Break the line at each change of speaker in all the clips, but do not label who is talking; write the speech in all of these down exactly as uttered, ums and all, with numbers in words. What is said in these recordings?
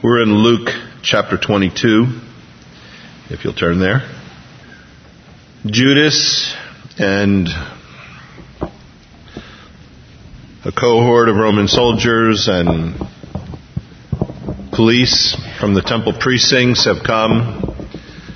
We're in Luke chapter twenty-two, if you'll turn there. Judas and a cohort of Roman soldiers and police from the temple precincts have come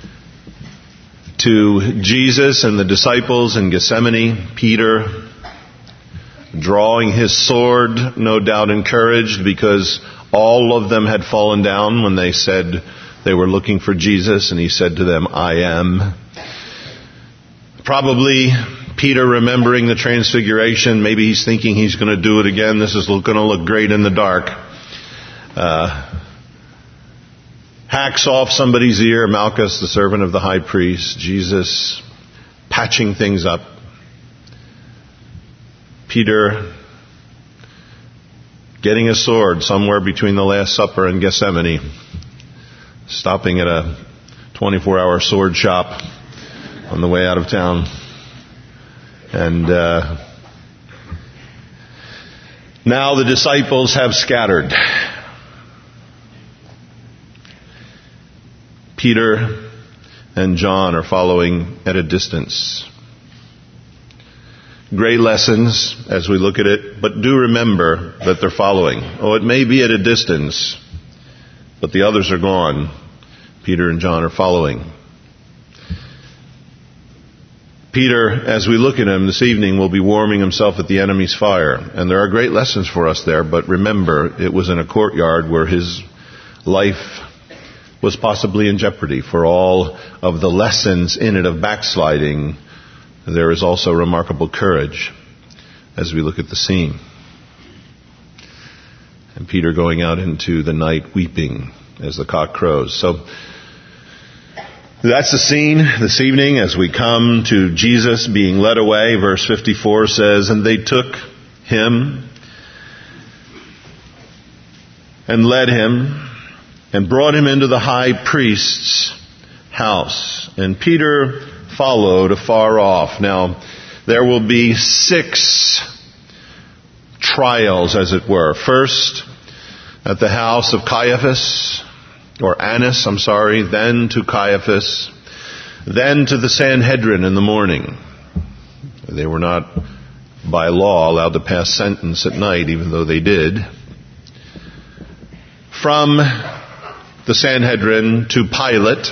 to Jesus and the disciples in Gethsemane. Peter, drawing his sword, no doubt encouraged because all of them had fallen down when they said they were looking for Jesus, and he said to them, I am. Probably Peter remembering the transfiguration. Maybe he's thinking he's going to do it again. This is going to look great in the dark. Uh, hacks off somebody's ear. Malchus, the servant of the high priest. Jesus patching things up. Peter getting a sword somewhere between the Last Supper and Gethsemane. Stopping at a twenty-four hour sword shop on the way out of town. And uh, now the disciples have scattered. Peter and John are following at a distance. Great lessons as we look at it, but do remember that they're following. Oh, it may be at a distance, but the others are gone. Peter and John are following. Peter, as we look at him this evening, will be warming himself at the enemy's fire. And there are great lessons for us there, but remember, it was in a courtyard where his life was possibly in jeopardy. For all of the lessons in it of backsliding, there is also remarkable courage as we look at the scene. And Peter going out into the night weeping as the cock crows. So that's the scene this evening as we come to Jesus being led away. Verse fifty-four says, and they took him and led him and brought him into the high priest's house. And Peter followed afar off. Now, there will be six trials, as it were. First, at the house of Caiaphas, or Annas, I'm sorry, then to Caiaphas, then to the Sanhedrin in the morning. They were not, by law, allowed to pass sentence at night, even though they did. From the Sanhedrin to Pilate.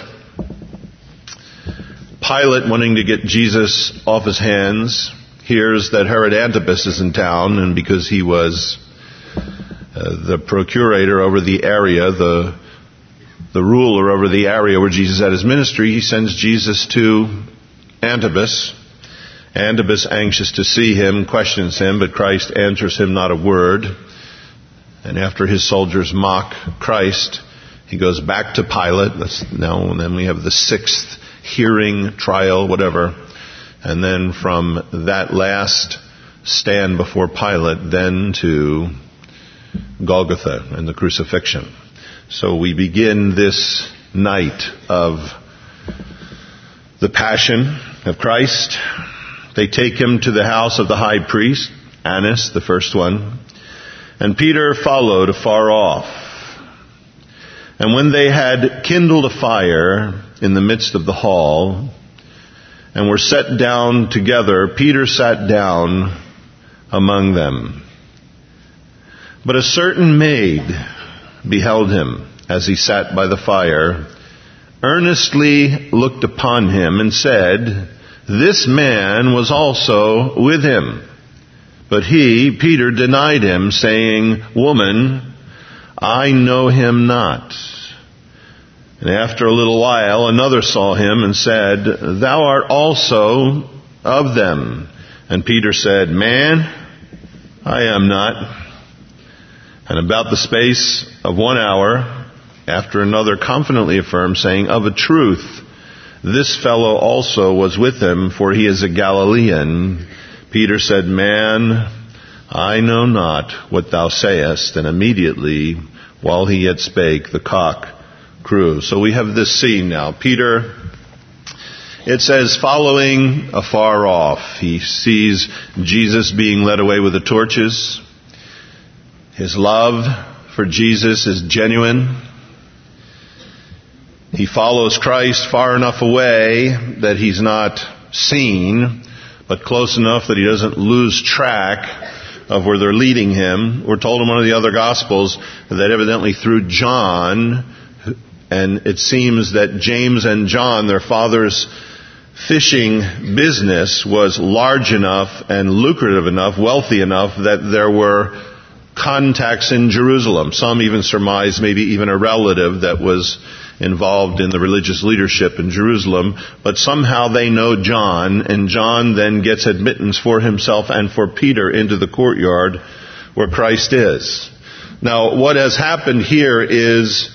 Pilate, wanting to get Jesus off his hands, hears that Herod Antipas is in town, and because he was uh, the procurator over the area, the the ruler over the area where Jesus had his ministry, he sends Jesus to Antipas. Antipas, anxious to see him, questions him, but Christ answers him not a word. And after his soldiers mock Christ, he goes back to Pilate. That's now, and then we have the sixth hearing, trial, whatever. And then from that last stand before Pilate, then to Golgotha and the crucifixion. So we begin this night of the passion of Christ. They take him to the house of the high priest, Annas, the first one. And Peter followed afar off. And when they had kindled a fire in the midst of the hall, and were set down together, Peter sat down among them. But a certain maid beheld him as he sat by the fire, earnestly looked upon him, and said, this man was also with him. But he, Peter, denied him, saying, woman, I know him not. And after a little while, another saw him and said, thou art also of them. And Peter said, man, I am not. And about the space of one hour, after another confidently affirmed, saying, of a truth, this fellow also was with him, for he is a Galilean. Peter said, man, I know not what thou sayest. And immediately, while he yet spake, the cock crew. So we have this scene now. Peter, it says, following afar off. He sees Jesus being led away with the torches. His love for Jesus is genuine. He follows Christ far enough away that he's not seen, but close enough that he doesn't lose track of where they're leading him. We're told in one of the other Gospels that evidently through John, and it seems that James and John, their father's fishing business was large enough and lucrative enough, wealthy enough, that there were contacts in Jerusalem. Some even surmise maybe even a relative that was involved in the religious leadership in Jerusalem, but somehow they know John, and John then gets admittance for himself and for Peter into the courtyard where Christ is. Now, what has happened here is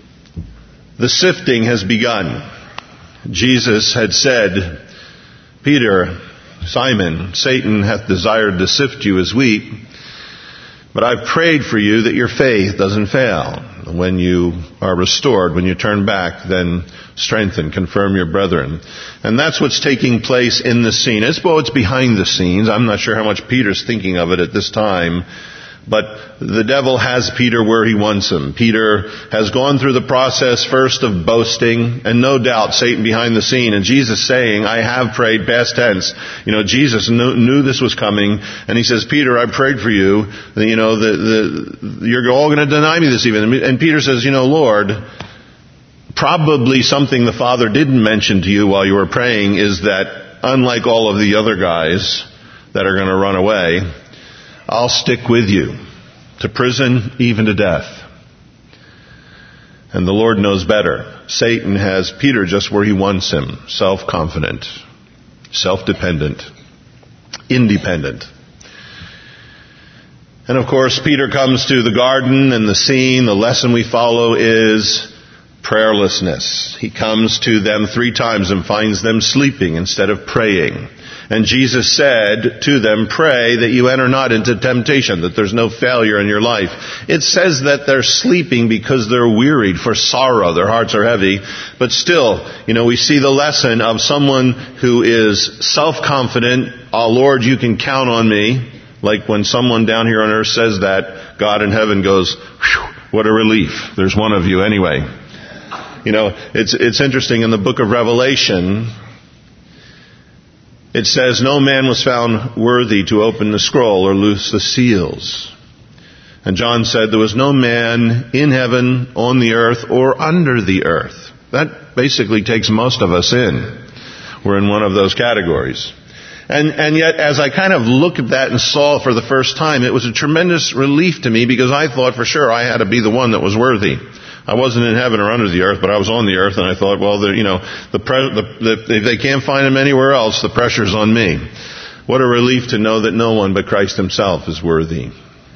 the sifting has begun. Jesus had said, Peter, Simon, Satan hath desired to sift you as wheat, but I've prayed for you that your faith doesn't fail. When you are restored, when you turn back, then strengthen, confirm your brethren. And that's what's taking place in the scene. It's, well, it's behind the scenes. I'm not sure how much Peter's thinking of it at this time. But the devil has Peter where he wants him. Peter has gone through the process first of boasting, and no doubt Satan behind the scene, and Jesus saying, I have prayed, past tense. You know, Jesus knew, knew this was coming, and he says, Peter, I prayed for you. You know, the, the, you're all going to deny me this evening. And Peter says, you know, Lord, probably something the Father didn't mention to you while you were praying is that unlike all of the other guys that are going to run away, I'll stick with you to prison, even to death. And the Lord knows better. Satan has Peter just where he wants him. Self-confident, self-dependent, independent. And of course, Peter comes to the garden and the scene. The lesson we follow is prayerlessness. He comes to them three times and finds them sleeping instead of praying. And Jesus said to them, pray that you enter not into temptation, that there's no failure in your life. It says that they're sleeping because they're wearied for sorrow. Their hearts are heavy. But still, you know, we see the lesson of someone who is self-confident. Oh, Lord, you can count on me. Like when someone down here on earth says that, God in heaven goes, whew, what a relief. There's one of you anyway. You know, it's, it's interesting in the book of Revelation, it says, no man was found worthy to open the scroll or loose the seals. And John said there was no man in heaven, on the earth, or under the earth. That basically takes most of us in. We're in one of those categories. And, and yet, as I kind of looked at that and saw it for the first time, it was a tremendous relief to me because I thought for sure I had to be the one that was worthy. I wasn't in heaven or under the earth, but I was on the earth, and I thought, well, you know, the, pre- the, the if they can't find him anywhere else, the pressure's on me. What a relief to know that no one but Christ himself is worthy.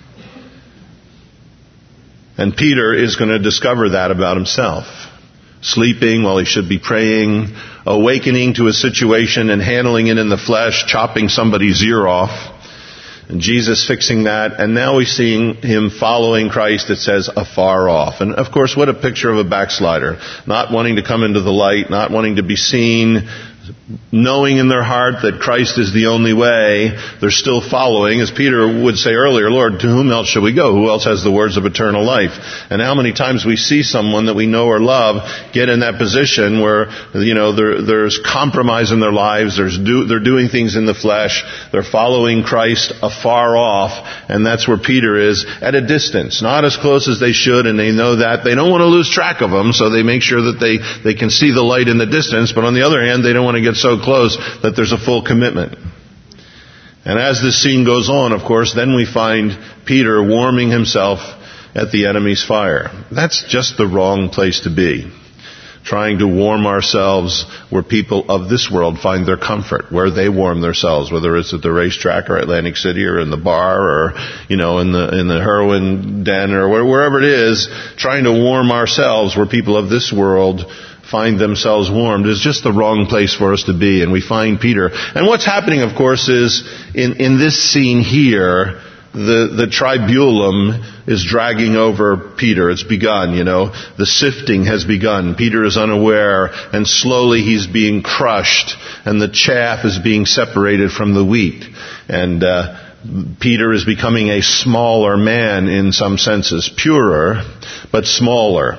And Peter is going to discover that about himself. Sleeping while he should be praying, awakening to a situation and handling it in the flesh, chopping somebody's ear off. And Jesus fixing that, and now we're seeing him following Christ, it says, afar off. And of course, what a picture of a backslider. Not wanting to come into the light, not wanting to be seen, knowing in their heart that Christ is the only way. They're still following. As Peter would say earlier, Lord, to whom else shall we go? Who else has the words of eternal life? And how many times we see someone that we know or love get in that position where, you know, there, there's compromise in their lives, there's do, they're doing things in the flesh, they're following Christ afar off, and that's where Peter is, at a distance. Not as close as they should, and they know that. They don't want to lose track of him, so they make sure that they, they can see the light in the distance, but on the other hand, they don't want to get so close that there's a full commitment. And as this scene goes on, of course, then we find Peter warming himself at the enemy's fire. That's just the wrong place to be. Trying to warm ourselves where people of this world find their comfort, where they warm themselves, whether it's at the racetrack or Atlantic City or in the bar or, you know, in the in the heroin den or wherever it is, trying to warm ourselves where people of this world find themselves warmed is just the wrong place for us to be. And we find Peter. And what's happening, of course, is in, in this scene here, the, the tribulum is dragging over Peter. It's begun, you know. The sifting has begun. Peter is unaware, and slowly he's being crushed, and the chaff is being separated from the wheat. And uh Peter is becoming a smaller man in some senses. Purer, but smaller.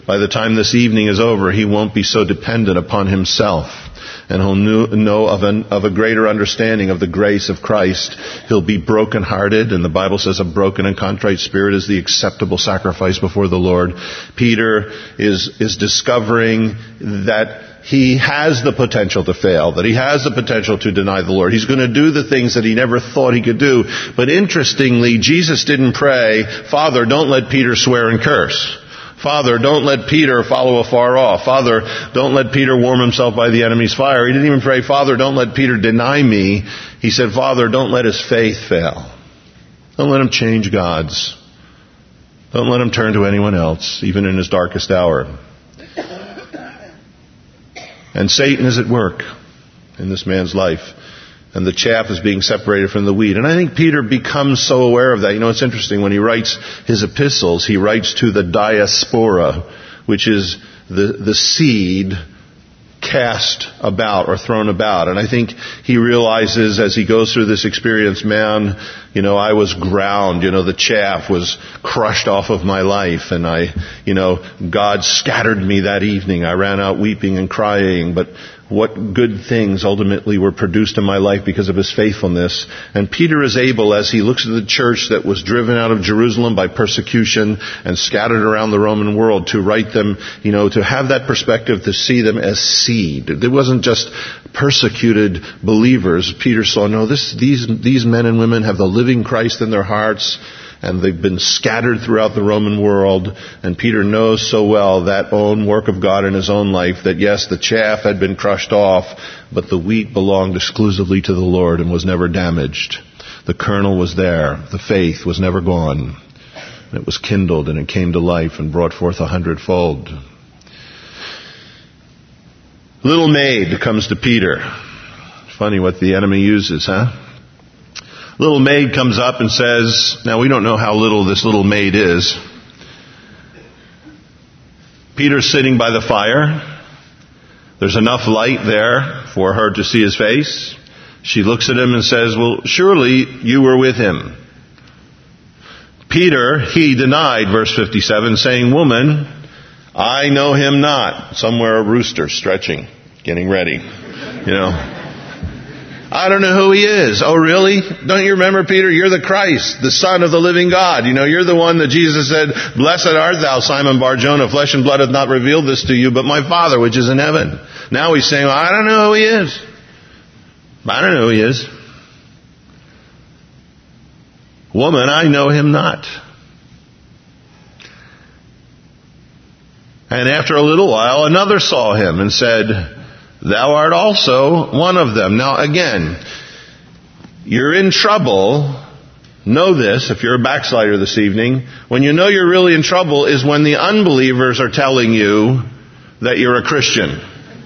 by the time this evening is over, he won't be so dependent upon himself. And he'll know of, an, of a greater understanding of the grace of Christ. He'll be brokenhearted, and the Bible says a broken and contrite spirit is the acceptable sacrifice before the Lord. Peter is, is discovering that he has the potential to fail, that he has the potential to deny the Lord. He's going to do the things that he never thought he could do. But interestingly, Jesus didn't pray, Father, don't let Peter swear and curse. Father, don't let Peter follow afar off. Father, don't let Peter warm himself by the enemy's fire. He didn't even pray, Father, don't let Peter deny me. He said, Father, don't let his faith fail. Don't let him change gods. Don't let him turn to anyone else, even in his darkest hour. And Satan is at work in this man's life. And the chaff is being separated from the wheat. And I think Peter becomes so aware of that. You know, it's interesting. When he writes his epistles, he writes to the diaspora, which is the, the seed cast about or thrown about. And I think he realizes as he goes through this experience, man, you know, I was ground. You know, the chaff was crushed off of my life. And I, you know, God scattered me that evening. I ran out weeping and crying. But what good things ultimately were produced in my life because of his faithfulness. And Peter is able, as he looks at the church that was driven out of Jerusalem by persecution and scattered around the Roman world, to write them, you know, to have that perspective, to see them as seed. It wasn't just persecuted believers. Peter saw, no, this, these, these men and women have the living Christ in their hearts, and they've been scattered throughout the Roman world. And Peter knows so well that own work of God in his own life, that yes, the chaff had been crushed off, but the wheat belonged exclusively to the Lord and was never damaged. The kernel was there. The faith was never gone. It was kindled and it came to life and brought forth a hundredfold. Little maid comes to Peter. Funny what the enemy uses, huh? Little maid comes up and says, now we don't know how little this little maid is. Peter's sitting by the fire. There's enough light there for her to see his face. She looks at him and says, well, surely you were with him. Peter, he denied, verse fifty-seven, saying, woman, I know him not. Somewhere a rooster stretching, getting ready, you know. I don't know who he is. Oh, really? Don't you remember, Peter? You're the Christ, the Son of the living God. You know, you're the one that Jesus said, blessed art thou, Simon Bar-Jonah. Flesh and blood hath not revealed this to you, but my Father which is in heaven. Now he's saying, well, I don't know who he is. I don't know who he is. Woman, I know him not. And after a little while, another saw him and said, thou art also one of them. Now again, you're in trouble. Know this, if you're a backslider this evening. When you know you're really in trouble is when the unbelievers are telling you that you're a Christian.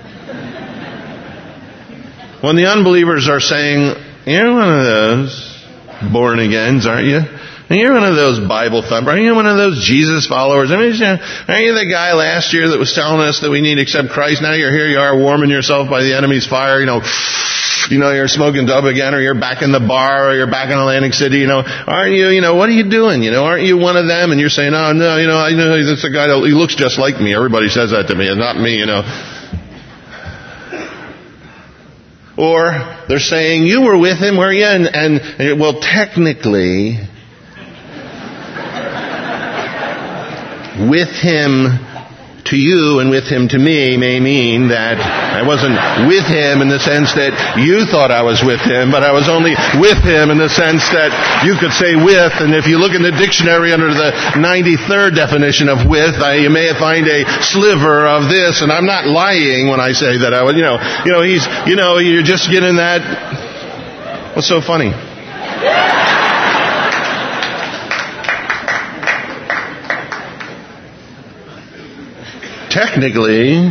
When the unbelievers are saying, you're one of those born agains, aren't you? And you're one of those Bible thumpers. Aren't you one of those Jesus followers? I mean, aren't you the guy last year that was telling us that we need to accept Christ? Now you're here, you are warming yourself by the enemy's fire. You know, you know, you're smoking dope again, or you're back in the bar, or you're back in Atlantic City. You know, aren't you? You know, what are you doing? You know, aren't you one of them? And you're saying, oh no, you know, I know that's a guy that he looks just like me. Everybody says that to me, and not me. You know. Or they're saying, you were with him, were you? And, and, and well, technically, with him to you and with him to me may mean that I wasn't with him in the sense that you thought I was with him, but I was only with him in the sense that you could say with, and if you look in the dictionary under the ninety-third definition of with, I, you may find a sliver of this, and I'm not lying when I say that I was, you know, you know, he's, you know, you're just getting that. What's so funny? Technically,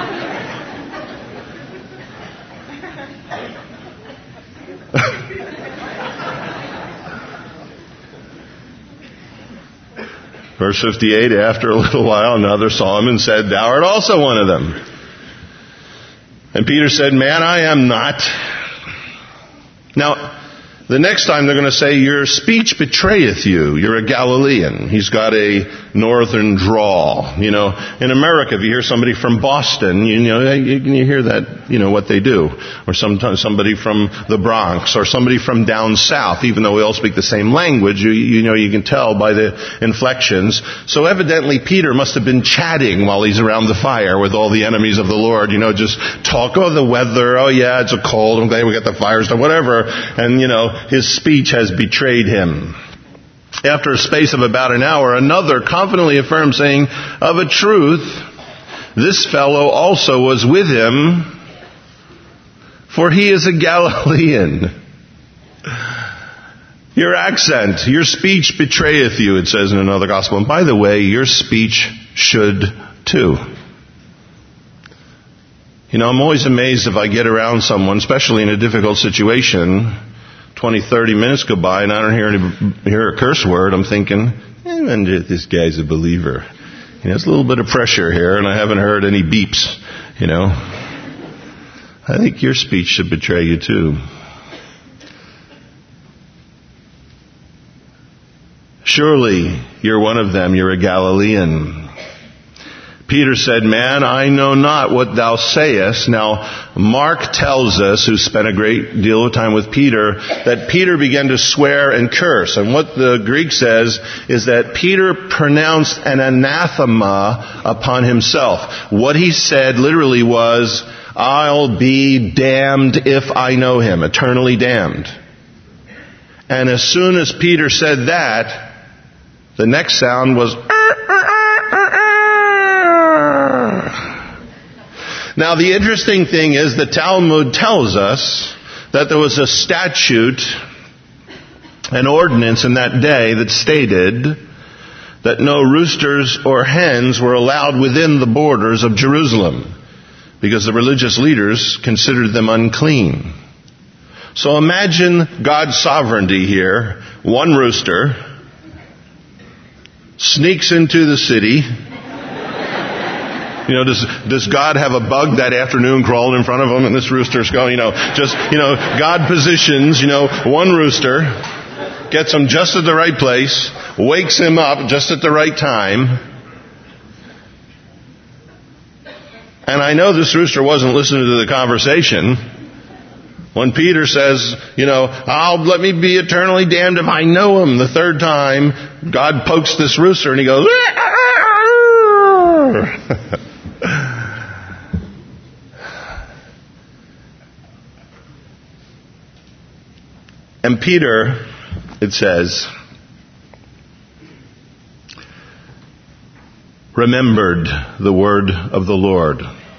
verse fifty-eight, after a little while, another saw him and said, thou art also one of them. And Peter said, man, I am not. Now, The next time they're going to say, your speech betrayeth you. You're a Galilean. He's got a northern drawl. You know, in America, if you hear somebody from Boston, you know, you, you hear that, you know, what they do. Or sometimes somebody from the Bronx, or somebody from down south. Even though we all speak the same language, you, you know, you can tell by the inflections. So evidently Peter must have been chatting while he's around the fire with all the enemies of the Lord. You know, just talk, oh, the weather, oh yeah, it's a cold, I'm glad we got the fires done, whatever. And, you know, his speech has betrayed him. After a space of about an hour, another confidently affirmed, saying, of a truth, this fellow also was with him, for he is a Galilean. Your accent, your speech betrayeth you, it says in another gospel. And by the way, your speech should too. You know, I'm always amazed if I get around someone, especially in a difficult situation, twenty, thirty minutes go by and I don't hear any, hear a curse word. I'm thinking, eh, this guy's a believer. You know, there's a little bit of pressure here and I haven't heard any beeps, you know. I think your speech should betray you too. Surely you're one of them. You're a Galilean. Peter said, man, I know not what thou sayest. Now, Mark tells us, who spent a great deal of time with Peter, that Peter began to swear and curse. And what the Greek says is that Peter pronounced an anathema upon himself. What he said literally was, I'll be damned if I know him, eternally damned. And as soon as Peter said that, the next sound was, now the interesting thing is the Talmud tells us that there was a statute, an ordinance in that day that stated that no roosters or hens were allowed within the borders of Jerusalem because the religious leaders considered them unclean. So imagine God's sovereignty here. One rooster sneaks into the city. You know, does, does God have a bug that afternoon crawling in front of him and this rooster's going, you know, just, you know, God positions, you know, one rooster, gets him just at the right place, wakes him up just at the right time. And I know this rooster wasn't listening to the conversation. When Peter says, you know, I'll let me be eternally damned if I know him the third time, God pokes this rooster and he goes, and Peter, it says, remembered the word of the Lord.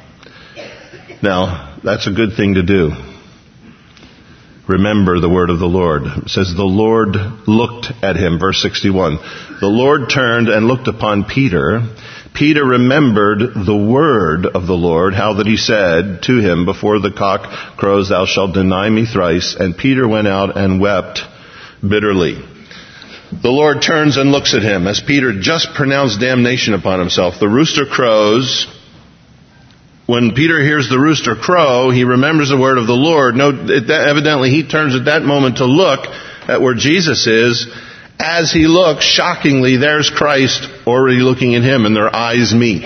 Now, that's a good thing to do. Remember the word of the Lord. It says, the Lord looked at him, verse sixty-one. The Lord turned and looked upon Peter. Peter remembered the word of the Lord, how that he said to him, before the cock crows, thou shalt deny me thrice. And Peter went out and wept bitterly. The Lord turns and looks at him as Peter just pronounced damnation upon himself. The rooster crows. When Peter hears the rooster crow, he remembers the word of the Lord. No, it, evidently he turns at that moment to look at where Jesus is. As he looks, shockingly, there's Christ already looking at him, and their eyes meet.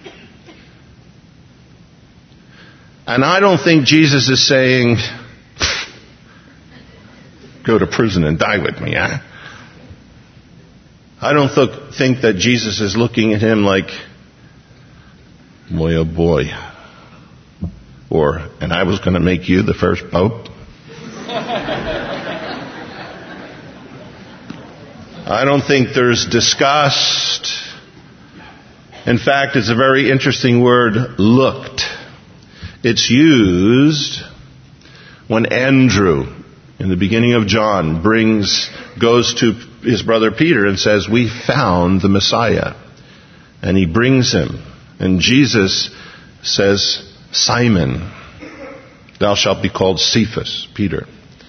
And I don't think Jesus is saying, go to prison and die with me, huh? I don't th- think that Jesus is looking at him like, boy, oh boy. Or, and I was going to make you the first pope. I don't think there's disgust. In fact, it's a very interesting word, looked. It's used when Andrew, in the beginning of John, brings, goes to his brother Peter and says, we found the Messiah. And he brings him. And Jesus says, Simon, thou shalt be called Cephas, Peter.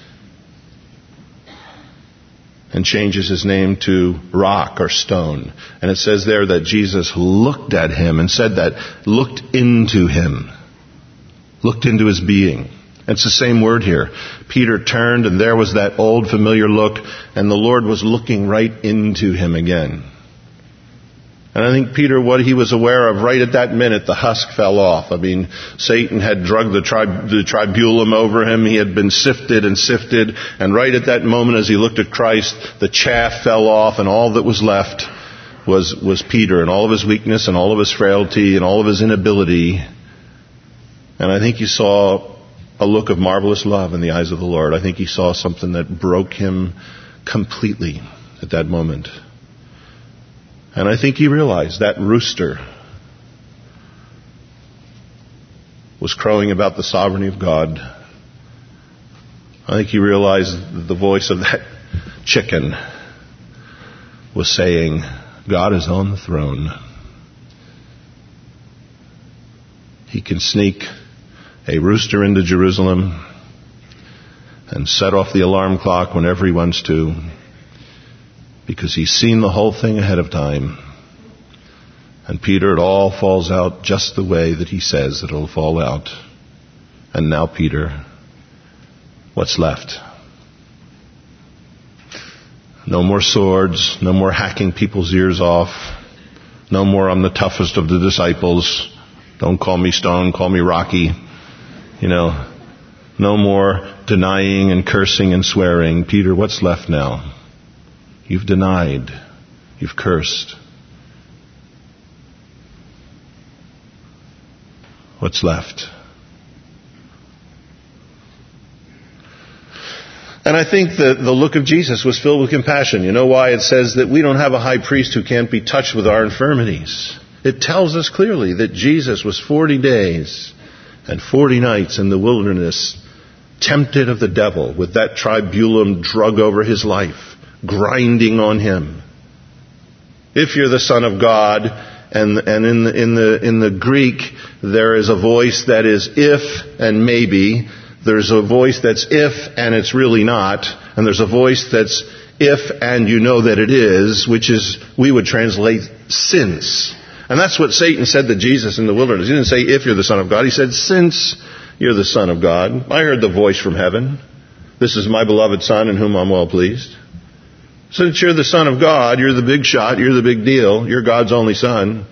And changes his name to rock or stone. And it says there that Jesus looked at him and said that, looked into him. Looked into his being. It's the same word here. Peter turned, and there was that old familiar look, and the Lord was looking right into him again. And I think Peter, what he was aware of right at that minute, the husk fell off. I mean, Satan had drugged the, tri- the tribulum over him. He had been sifted and sifted. And right at that moment, as he looked at Christ, the chaff fell off, and all that was left was, was Peter, and all of his weakness, and all of his frailty, and all of his inability. And I think he saw a look of marvelous love in the eyes of the Lord. I think he saw something that broke him completely at that moment. And I think he realized that rooster was crowing about the sovereignty of God. I think he realized that the voice of that chicken was saying, God is on the throne. He can sneak a rooster into Jerusalem and set off the alarm clock whenever he wants to, because he's seen the whole thing ahead of time. And Peter, it all falls out just the way that he says it'll fall out. And now, Peter, what's left? No more swords, no more hacking people's ears off, no more I'm the toughest of the disciples, don't call me Stone, call me Rocky. You know, no more denying and cursing and swearing. Peter, what's left now? You've denied. You've cursed. What's left? And I think that the look of Jesus was filled with compassion. You know why? It says that we don't have a high priest who can't be touched with our infirmities. It tells us clearly that Jesus was forty days and forty nights in the wilderness, tempted of the devil, with that tribulum drug over his life, grinding on him. If you're the Son of God, and and in the in the in the Greek there is a voice that is if and maybe. There's a voice that's if and it's really not, and there's a voice that's if and you know that it is, which is, we would translate, since. And that's what Satan said to Jesus in the wilderness. He didn't say if you're the Son of God. He said, since you're the Son of God. I heard the voice from heaven. This is my beloved Son in whom I'm well pleased. Since you're the Son of God, you're the big shot, you're the big deal, you're God's only Son.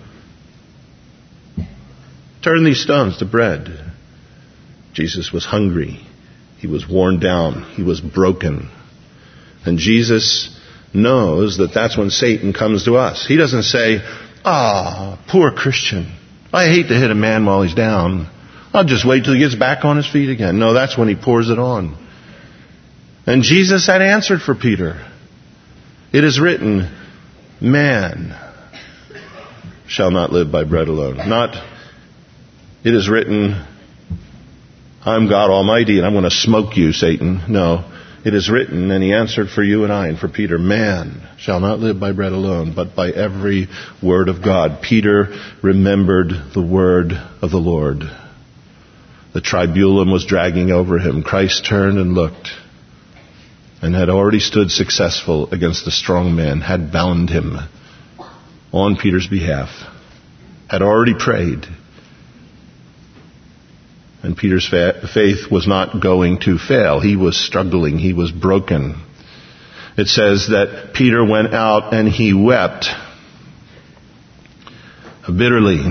Turn these stones to bread. Jesus was hungry. He was worn down. He was broken. And Jesus knows that that's when Satan comes to us. He doesn't say, ah, poor Christian. I hate to hit a man while he's down. I'll just wait till he gets back on his feet again. No, that's when he pours it on. And Jesus had answered for Peter. It is written, man shall not live by bread alone. Not, it is written, I'm God Almighty and I'm going to smoke you, Satan. No, it is written, and he answered for you and I and for Peter, man shall not live by bread alone, but by every word of God. Peter remembered the word of the Lord. The tribulum was dragging over him. Christ turned and looked and had already stood successful against the strong man, had bound him on Peter's behalf, had already prayed. And Peter's fa- faith was not going to fail. He was struggling. He was broken. It says that Peter went out and he wept bitterly.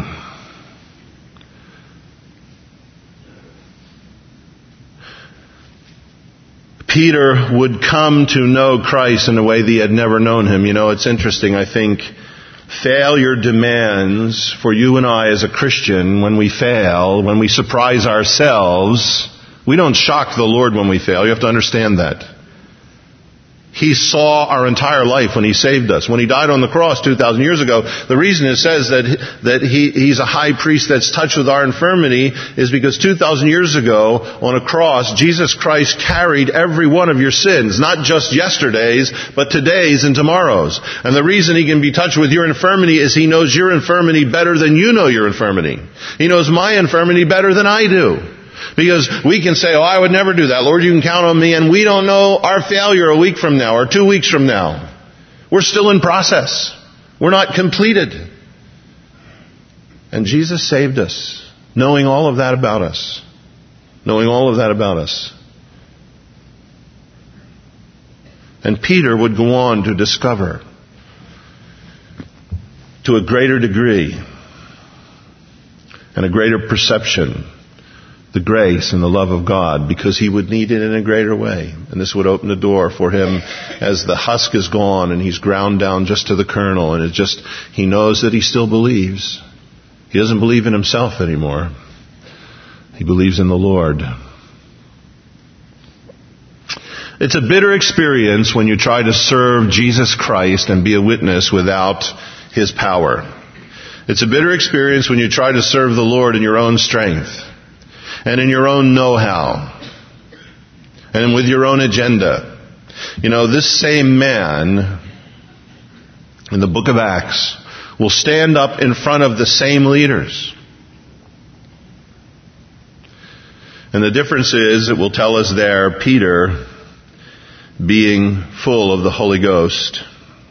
Peter would come to know Christ in a way that he had never known him. You know, it's interesting. I think failure demands for you and I as a Christian, when we fail, when we surprise ourselves, we don't shock the Lord when we fail. You have to understand that. He saw our entire life when He saved us. When He died on the cross two thousand years ago, the reason it says that that he, He's a high priest that's touched with our infirmity is because two thousand years ago on a cross, Jesus Christ carried every one of your sins. Not just yesterday's, but today's and tomorrow's. And the reason He can be touched with your infirmity is He knows your infirmity better than you know your infirmity. He knows my infirmity better than I do. Because we can say, oh, I would never do that. Lord, you can count on me. And we don't know our failure a week from now or two weeks from now. We're still in process. We're not completed. And Jesus saved us, knowing all of that about us. knowing all of that about us. And Peter would go on to discover, to a greater degree and a greater perception, the grace and the love of God, because he would need it in a greater way. And this would open the door for him as the husk is gone and he's ground down just to the kernel, and it just, he knows that he still believes. He doesn't believe in himself anymore. He believes in the Lord. It's a bitter experience when you try to serve Jesus Christ and be a witness without his power. It's a bitter experience when you try to serve the Lord in your own strength and in your own know-how and with your own agenda. You know, this same man in the book of Acts will stand up in front of the same leaders. And the difference is, it will tell us there, Peter being full of the Holy Ghost.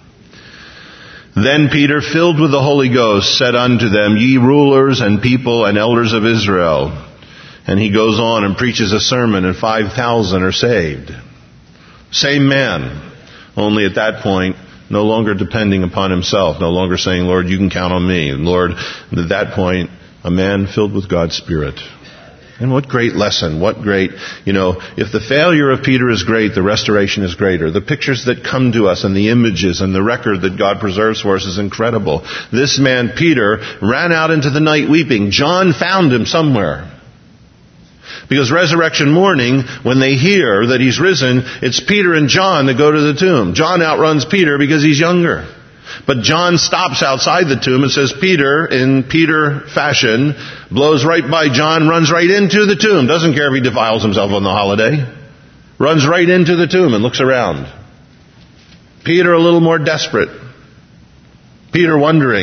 Then Peter, filled with the Holy Ghost, said unto them, Ye rulers and people and elders of Israel. And he goes on and preaches a sermon, and five thousand are saved. Same man, only at that point, no longer depending upon himself, no longer saying, Lord, you can count on me. And Lord, at that point, a man filled with God's Spirit. And what great lesson, what great, you know, if the failure of Peter is great, the restoration is greater. The pictures that come to us and the images and the record that God preserves for us is incredible. This man, Peter, ran out into the night weeping. John found him somewhere. Because resurrection morning, when they hear that he's risen, it's Peter and John that go to the tomb. John outruns Peter because he's younger. But John stops outside the tomb and says, Peter, in Peter fashion, blows right by John, runs right into the tomb. Doesn't care if he defiles himself on the holiday. Runs right into the tomb and looks around. Peter a little more desperate. Peter wondering.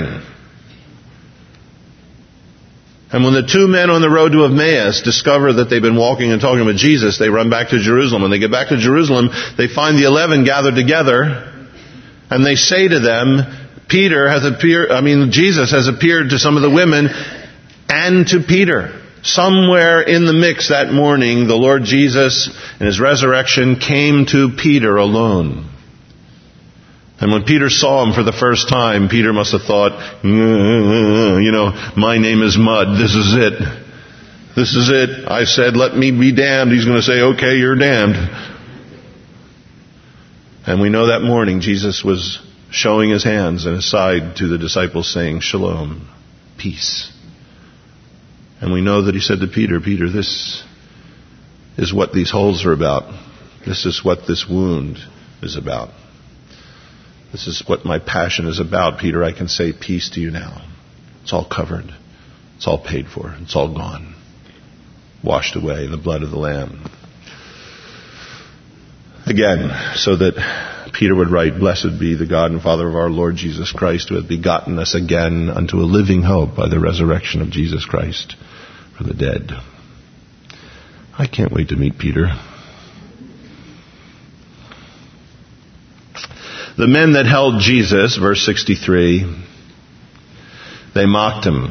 And when the two men on the road to Emmaus discover that they've been walking and talking with Jesus, they run back to Jerusalem. When they get back to Jerusalem, they find the eleven gathered together. And they say to them, Peter has appeared, I mean, Jesus has appeared to some of the women and to Peter. Somewhere in the mix that morning, the Lord Jesus in his resurrection came to Peter alone. And when Peter saw him for the first time, Peter must have thought, you know, my name is mud. This is it. This is it. I said, let me be damned. He's going to say, okay, you're damned. And we know that morning Jesus was showing his hands and his side to the disciples saying, Shalom, peace. And we know that he said to Peter, Peter, this is what these holes are about. This is what this wound is about. This is what my passion is about, Peter. I can say peace to you now. It's all covered. It's all paid for. It's all gone. Washed away in the blood of the Lamb. Again, so that Peter would write, Blessed be the God and Father of our Lord Jesus Christ, who hath begotten us again unto a living hope by the resurrection of Jesus Christ from the dead. I can't wait to meet Peter. The men that held Jesus, verse sixty-three, they mocked him.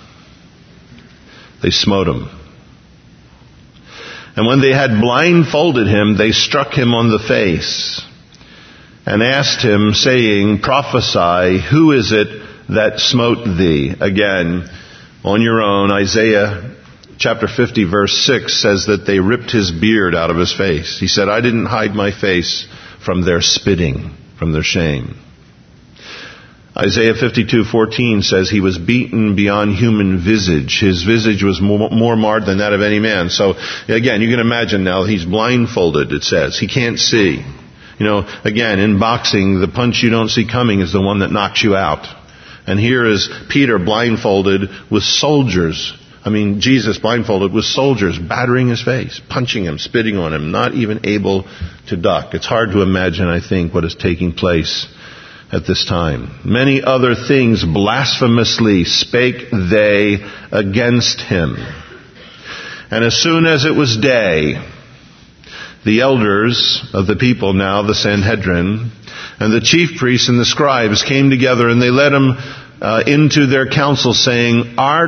They smote him. And when they had blindfolded him, they struck him on the face and asked him, saying, Prophesy, who is it that smote thee? Again, on your own, Isaiah chapter fifty, verse six says that they ripped his beard out of his face. He said, I didn't hide my face from their spitting, from their shame. Isaiah fifty-two fourteen says he was beaten beyond human visage. His visage was more, more marred than that of any man. So again, you can imagine now he's blindfolded, it says. He can't see. You know, again, in boxing, the punch you don't see coming is the one that knocks you out. And here is Peter blindfolded with soldiers. I mean, Jesus blindfolded with soldiers battering his face, punching him, spitting on him, not even able to duck. It's hard to imagine, I think, what is taking place at this time. Many other things blasphemously spake they against him. And as soon as it was day, the elders of the people, now the Sanhedrin, and the chief priests and the scribes came together, and they led him uh, into their council, saying, Art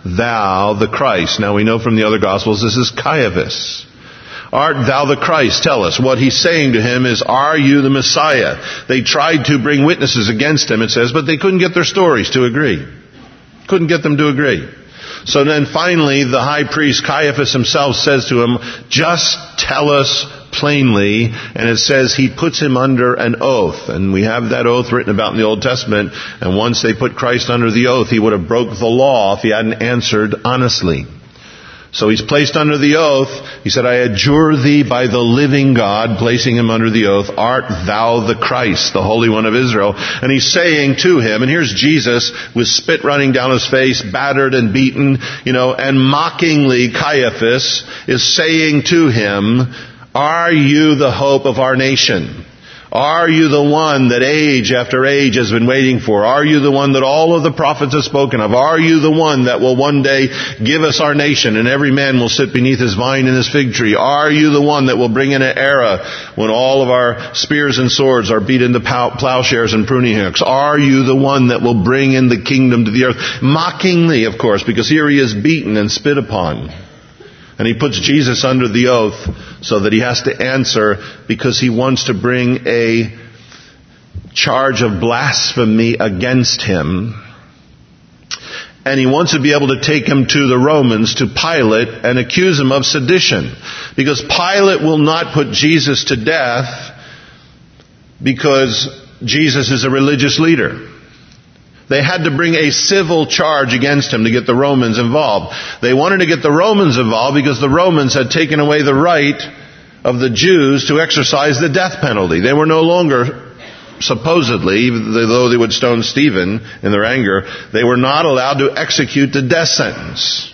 thou the Christ? Now we know from the other Gospels this is Caiaphas. Art thou the Christ? Tell us. What he's saying to him is, are you the Messiah? They tried to bring witnesses against him, it says, but they couldn't get their stories to agree. Couldn't get them to agree. So then finally the high priest Caiaphas himself says to him, just tell us plainly. And it says he puts him under an oath. And we have that oath written about in the Old Testament. And once they put Christ under the oath, he would have broke the law if he hadn't answered honestly. So he's placed under the oath. He said, I adjure thee by the living God, placing him under the oath, art thou the Christ, the Holy One of Israel? And he's saying to him, and here's Jesus with spit running down his face, battered and beaten, you know, and mockingly Caiaphas is saying to him, are you the hope of our nation? Are you the one that age after age has been waiting for? Are you the one that all of the prophets have spoken of? Are you the one that will one day give us our nation and every man will sit beneath his vine and his fig tree? Are you the one that will bring in an era when all of our spears and swords are beat into plowshares and pruning hooks? Are you the one that will bring in the kingdom to the earth? Mockingly, of course, because here he is beaten and spit upon. And he puts Jesus under the oath so that he has to answer because he wants to bring a charge of blasphemy against him. And he wants to be able to take him to the Romans, to Pilate, and accuse him of sedition. Because Pilate will not put Jesus to death because Jesus is a religious leader. They had to bring a civil charge against him to get the Romans involved. They wanted to get the Romans involved because the Romans had taken away the right of the Jews to exercise the death penalty. They were no longer, supposedly, even though they would stone Stephen in their anger, they were not allowed to execute the death sentence.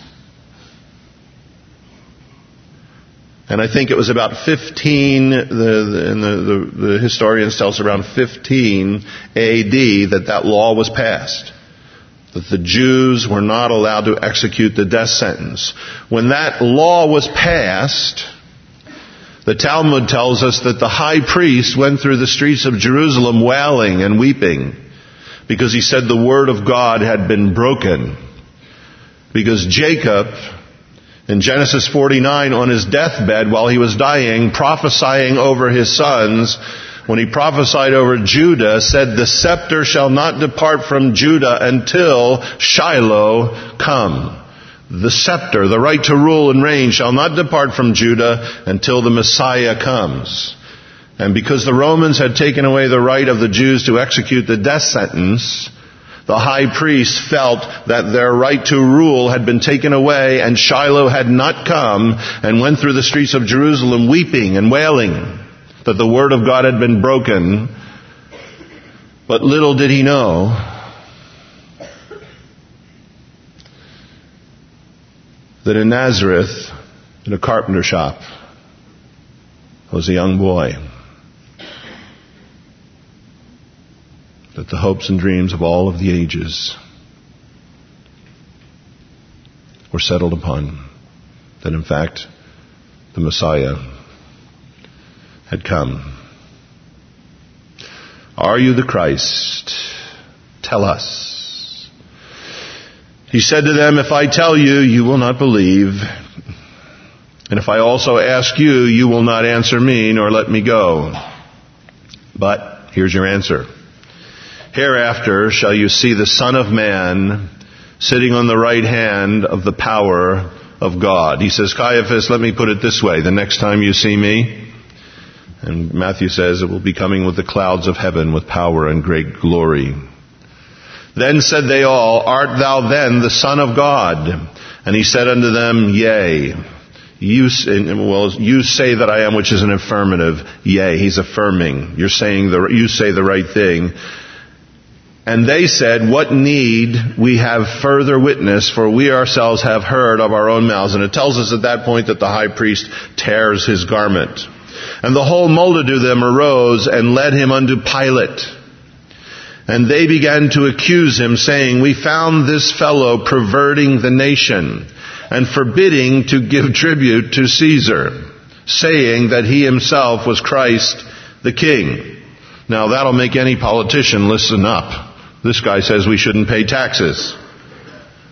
And I think it was about fifteen, the, the, and the, the, the historians tell us around fifteen A D that that law was passed. That the Jews were not allowed to execute the death sentence. When that law was passed, the Talmud tells us that the high priest went through the streets of Jerusalem wailing and weeping because he said the word of God had been broken. Because Jacob, in Genesis forty-nine, on his deathbed while he was dying, prophesying over his sons, when he prophesied over Judah, said, the scepter shall not depart from Judah until Shiloh come. The scepter, the right to rule and reign, shall not depart from Judah until the Messiah comes. And because the Romans had taken away the right of the Jews to execute the death sentence, the high priest felt that their right to rule had been taken away and Shiloh had not come, and went through the streets of Jerusalem weeping and wailing that the word of God had been broken. But little did he know that in Nazareth, in a carpenter shop, was a young boy. That the hopes and dreams of all of the ages were settled upon. That in fact, the Messiah had come. Are you the Christ? Tell us. He said to them, if I tell you, you will not believe. And if I also ask you, you will not answer me nor let me go. But here's your answer. Hereafter shall you see the Son of Man sitting on the right hand of the power of God. He says, Caiaphas, let me put it this way. The next time you see me, and Matthew says, it will be coming with the clouds of heaven with power and great glory. Then said they all, art thou then the Son of God? And he said unto them, yea. You, well, you say that I am, which is an affirmative. Yea, he's affirming. You're saying the, you say the right thing. And they said, what need we have further witness, for we ourselves have heard of our own mouths. And it tells us at that point that the high priest tears his garment. And the whole multitude of them arose and led him unto Pilate. And they began to accuse him, saying, we found this fellow perverting the nation and forbidding to give tribute to Caesar, saying that he himself was Christ the King. Now that'll make any politician listen up. This guy says we shouldn't pay taxes.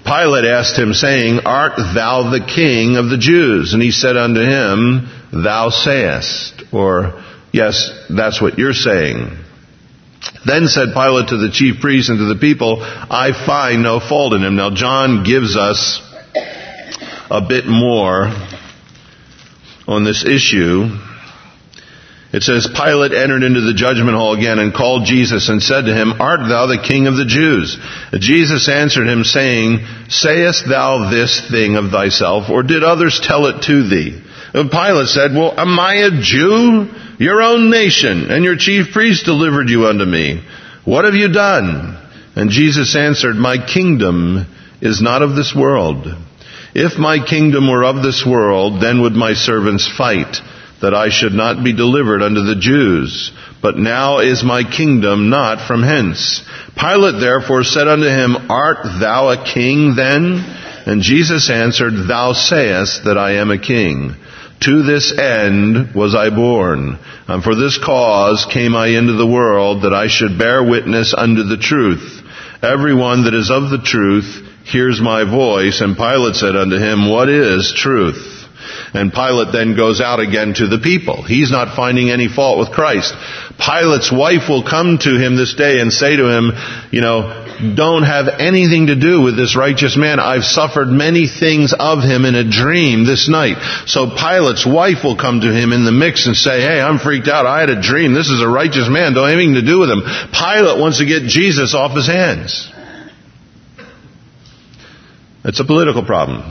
Pilate asked him, saying, Art thou the king of the Jews? And he said unto him, Thou sayest. Or, yes, that's what you're saying. Then said Pilate to the chief priests and to the people, I find no fault in him. Now John gives us a bit more on this issue. It says, Pilate entered into the judgment hall again and called Jesus and said to him, Art thou the king of the Jews? Jesus answered him, saying, Sayest thou this thing of thyself, or did others tell it to thee? And Pilate said, Well, am I a Jew? Your own nation and your chief priest delivered you unto me. What have you done? And Jesus answered, My kingdom is not of this world. If my kingdom were of this world, then would my servants fight, that I should not be delivered unto the Jews. But now is my kingdom not from hence. Pilate therefore said unto him, Art thou a king then? And Jesus answered, Thou sayest that I am a king. To this end was I born, and for this cause came I into the world, that I should bear witness unto the truth. Everyone that is of the truth hears my voice. And Pilate said unto him, What is truth? And Pilate then goes out again to the people. He's not finding any fault with Christ. Pilate's wife will come to him this day and say to him, you know, don't have anything to do with this righteous man. I've suffered many things of him in a dream this night. So Pilate's wife will come to him in the mix and say, hey, I'm freaked out. I had a dream. This is a righteous man. Don't have anything to do with him. Pilate wants to get Jesus off his hands. It's a political problem.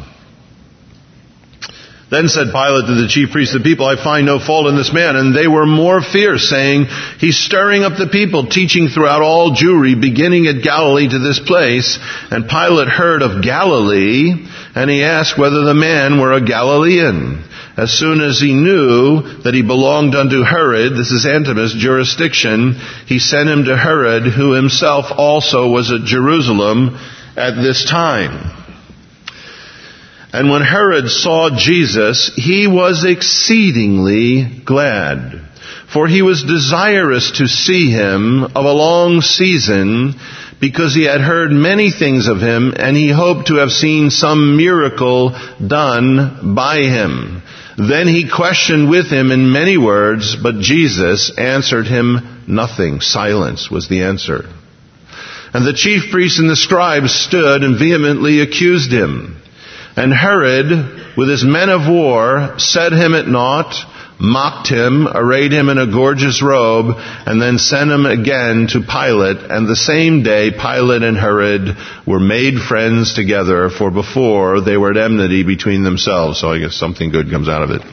Then said Pilate to the chief priests of the people, I find no fault in this man. And they were more fierce, saying, he's stirring up the people, teaching throughout all Jewry, beginning at Galilee to this place. And Pilate heard of Galilee, and he asked whether the man were a Galilean. As soon as he knew that he belonged unto Herod, this is Antipas' jurisdiction, he sent him to Herod, who himself also was at Jerusalem at this time. And when Herod saw Jesus, he was exceedingly glad, for he was desirous to see him of a long season, because he had heard many things of him, and he hoped to have seen some miracle done by him. Then he questioned with him in many words, but Jesus answered him nothing. Silence was the answer. And the chief priests and the scribes stood and vehemently accused him. And Herod, with his men of war, set him at naught, mocked him, arrayed him in a gorgeous robe, and then sent him again to Pilate. And the same day Pilate and Herod were made friends together, for before they were at enmity between themselves. So I guess something good comes out of it.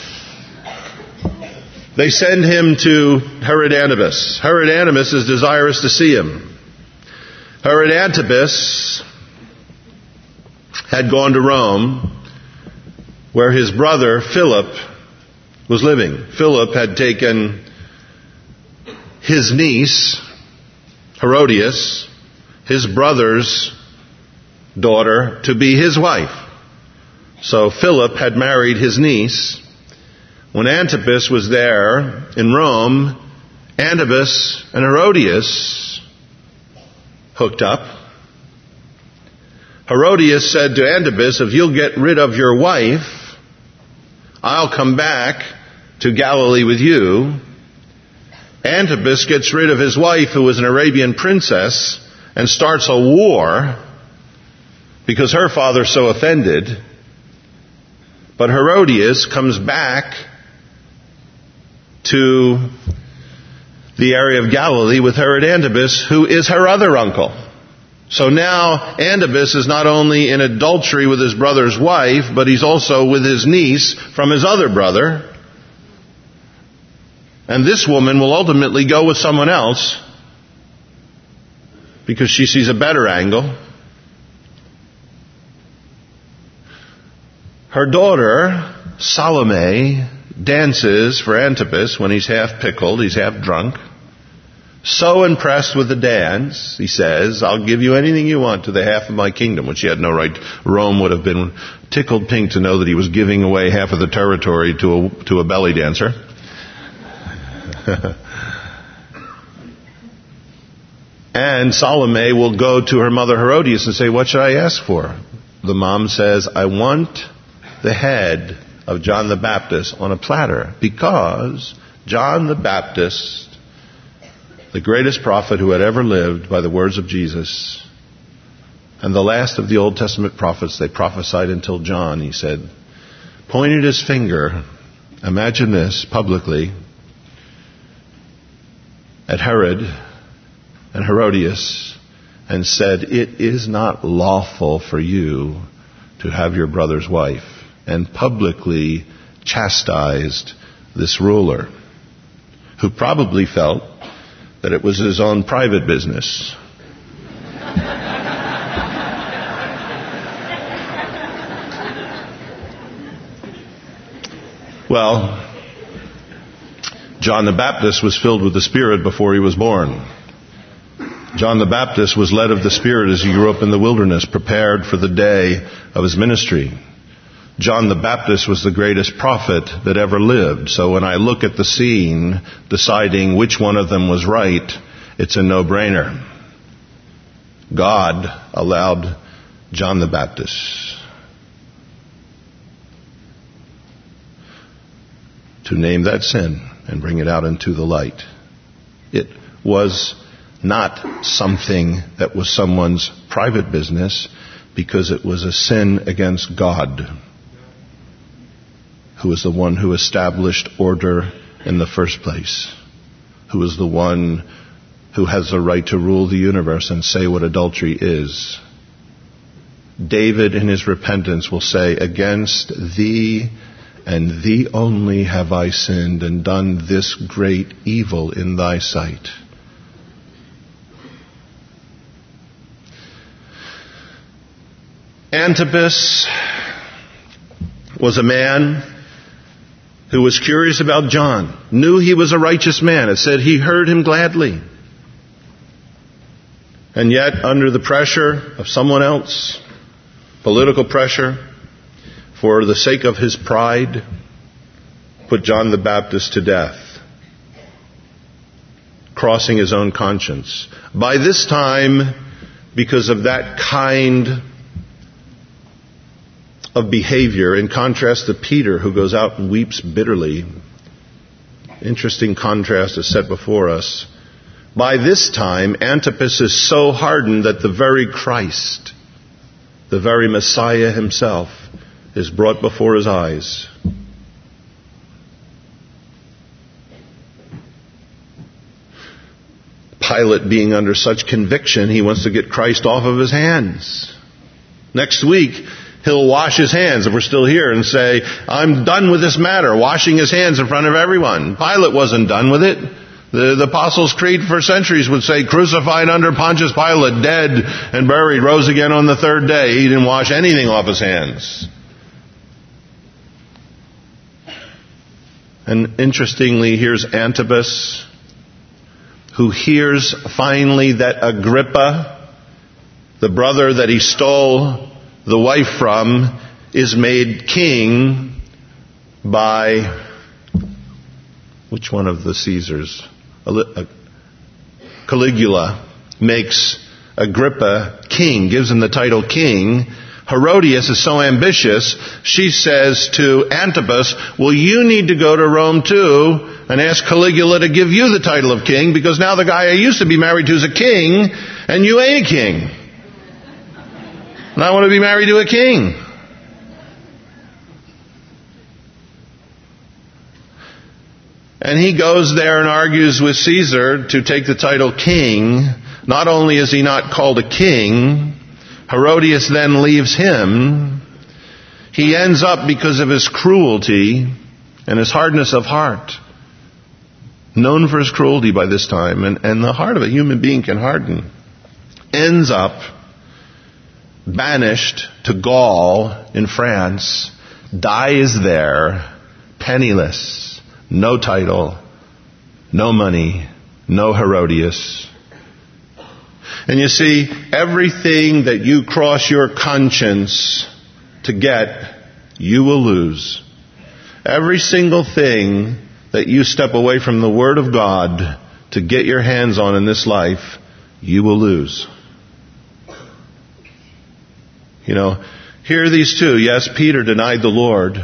They send him to Herod Antipas. Herod Antipas is desirous to see him. Herod Antipas had gone to Rome, where his brother Philip was living. Philip had taken his niece, Herodias, his brother's daughter, to be his wife. So Philip had married his niece. When Antipas was there in Rome, Antipas and Herodias hooked up. Herodias said to Antipas, if you'll get rid of your wife, I'll come back to Galilee with you. Antipas gets rid of his wife, who was an Arabian princess, and starts a war because her father's so offended. But Herodias comes back to the area of Galilee with Herod Antipas, who is her other uncle. So now Antipas is not only in adultery with his brother's wife, but he's also with his niece from his other brother. And this woman will ultimately go with someone else because she sees a better angle. Her daughter, Salome, dances for Antipas when he's half pickled, he's half drunk. So impressed with the dance, he says, I'll give you anything you want to the half of my kingdom, which he had no right. Rome would have been tickled pink to know that he was giving away half of the territory to a, to a belly dancer. And Salome will go to her mother Herodias and say, what should I ask for? The mom says, I want the head of John the Baptist on a platter, because John the Baptist, the greatest prophet who had ever lived by the words of Jesus, and the last of the Old Testament prophets, they prophesied until John, he said, pointed his finger, imagine this, publicly, at Herod and Herodias, and said, it is not lawful for you to have your brother's wife, and publicly chastised this ruler, who probably felt that it was his own private business. Well, John the Baptist was filled with the Spirit before he was born. John the Baptist was led of the Spirit as he grew up in the wilderness, prepared for the day of his ministry. John the Baptist was the greatest prophet that ever lived. So when I look at the scene, deciding which one of them was right, it's a no-brainer. God allowed John the Baptist to name that sin and bring it out into the light. It was not something that was someone's private business, because it was a sin against God, who is the one who established order in the first place, who is the one who has the right to rule the universe and say what adultery is. David in his repentance will say, against thee and thee only have I sinned and done this great evil in thy sight. Antipas was a man who was curious about John, knew he was a righteous man. It said he heard him gladly. And yet, under the pressure of someone else, political pressure, for the sake of his pride, put John the Baptist to death, crossing his own conscience. By this time, because of that kind of behavior, in contrast to Peter, who goes out and weeps bitterly, interesting contrast is set before us. By this time, Antipas is so hardened that the very Christ, the very Messiah himself, is brought before his eyes. Pilate, being under such conviction, he wants to get Christ off of his hands. Next week, he'll wash his hands, if we're still here, and say, I'm done with this matter, washing his hands in front of everyone. Pilate wasn't done with it. The, the Apostles' Creed for centuries would say, crucified under Pontius Pilate, dead and buried, rose again on the third day. He didn't wash anything off his hands. And interestingly, here's Antipas, who hears finally that Agrippa, the brother that he stole the wife from, is made king by which one of the Caesars? Caligula makes Agrippa king, gives him the title king. Herodias is so ambitious, she says to Antipas, well, you need to go to Rome too and ask Caligula to give you the title of king, because now the guy I used to be married to is a king and you ain't a king. And I want to be married to a king. And he goes there and argues with Caesar to take the title king. Not only is he not called a king, Herodias then leaves him. He ends up, because of his cruelty and his hardness of heart, known for his cruelty by this time, and, and the heart of a human being can harden, ends up banished to Gaul in France, dies there, penniless, no title, no money, no Herodias. And you see, everything that you cross your conscience to get, you will lose. Every single thing that you step away from the Word of God to get your hands on in this life, you will lose. You know, here are these two. Yes, Peter denied the Lord.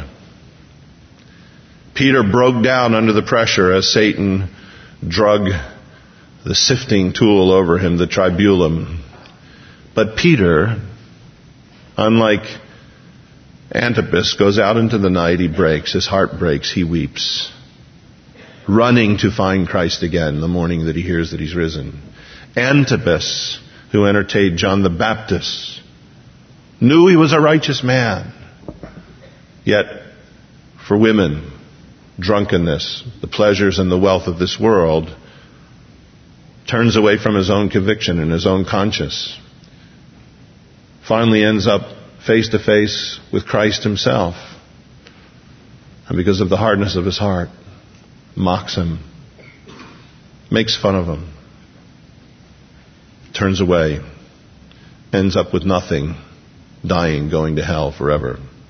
Peter broke down under the pressure as Satan drug the sifting tool over him, the tribulum. But Peter, unlike Antipas, goes out into the night, he breaks, his heart breaks, he weeps, running to find Christ again the morning that he hears that he's risen. Antipas, who entertained John the Baptist, knew he was a righteous man, yet for women, drunkenness, the pleasures and the wealth of this world, turns away from his own conviction and his own conscience. Finally ends up face to face with Christ himself. And because of the hardness of his heart, mocks him, makes fun of him, turns away, ends up with nothing, dying, going to hell forever.